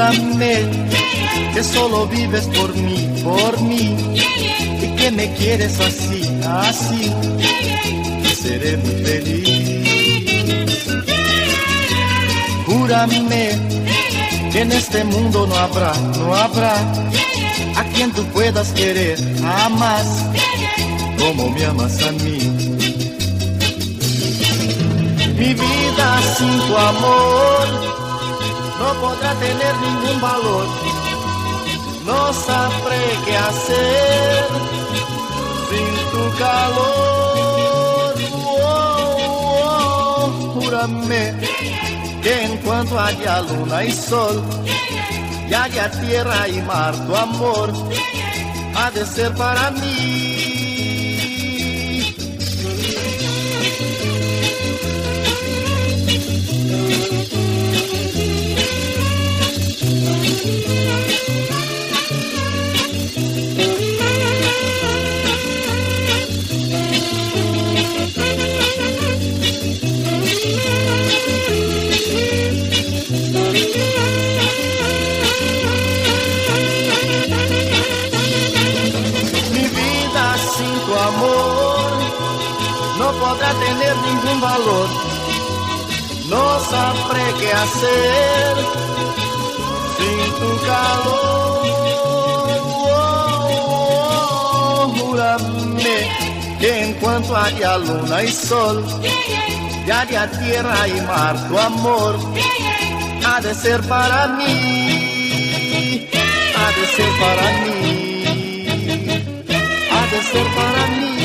Júrame que solo vives por mí, y que me quieres así, así, y seré muy feliz. Júrame que en este mundo no habrá a quien tú puedas querer jamás como me amas a mí. Mi vida sin tu amor no podrá tener ningún valor. No sabré qué hacer sin tu calor. Júrame que en cuanto haya luna y sol, y haya tierra y mar, tu amor ha de ser para mí. No podrá tener ningún valor. No sabré qué hacer sin tu calor. Júrame que en cuanto haya luna y sol, y haya tierra y mar, tu amor ha de ser para mí, ha de ser para mí, ha de ser para mí.